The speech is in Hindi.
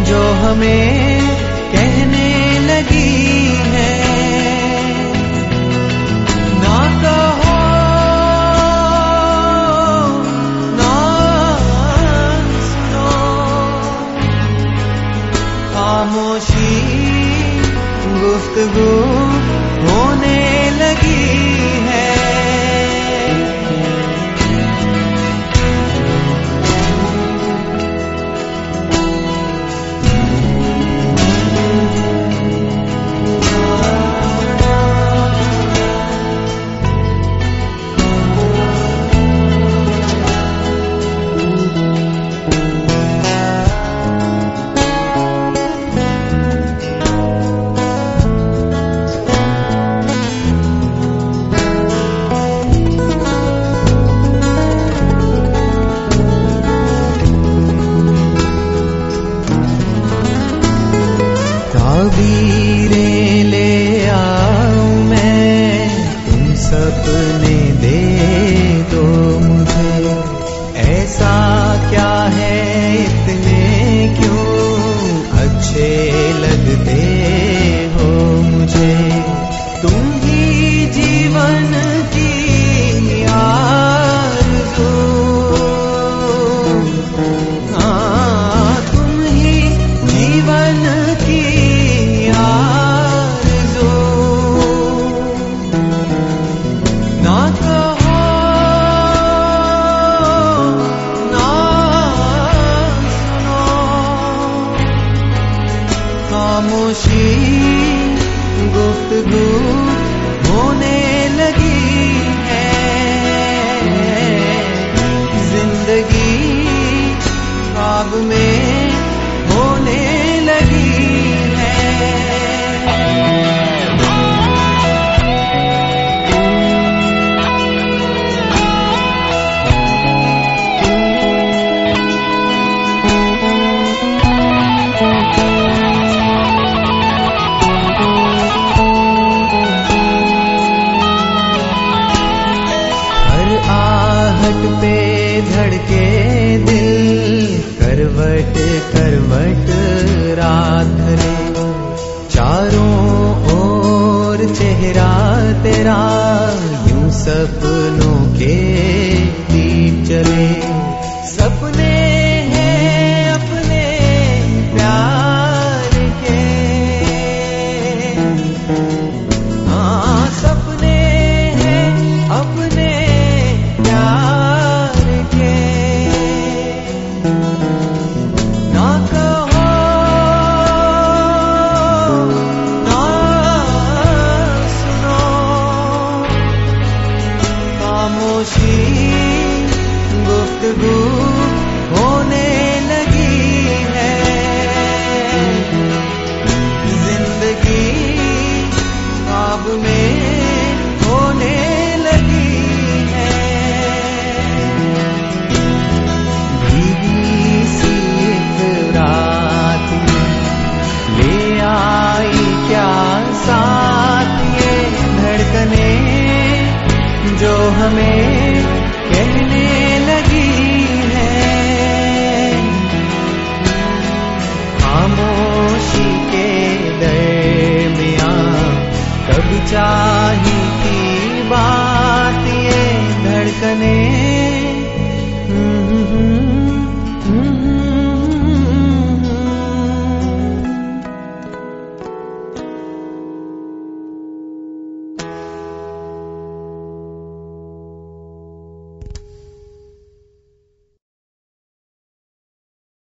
जो हमें कहने लगी है। ना कहो ना सुनो, खामोशी गुफ्तगू होने लगी है। ताबीरें ले आऊं मैं, तुम सपने दे दो मुझे। ऐसा क्या है, इतने क्यों अच्छे लगते हो मुझे। तुम ही जीवन की आरज़ू, हाँ तुम ही जीवन की आरज़ू। ना कहो ना सुनो, खामोशी गुफ्तगू होने लगी है। जिंदगी ख्वाब में होने लगी है। आहट पे धड़के दिल, करवट करवट रात ढले। चारों ओर चेहरा तेरा, यूं सपनों के दीप जले। सपने हैं अपने प्यार के, हाँ सपने हैं अपने प्यार के। ना कहो ना सुनो, खामोशी गुफ्तगू होने लगी है। जिंदगी ख्वाब में होने लगी है। भीगी सी एक रात ले आई क्या साथ, ये धड़कने जो हमें कहने लगी है। खामोशी के दरमियां कभी चाह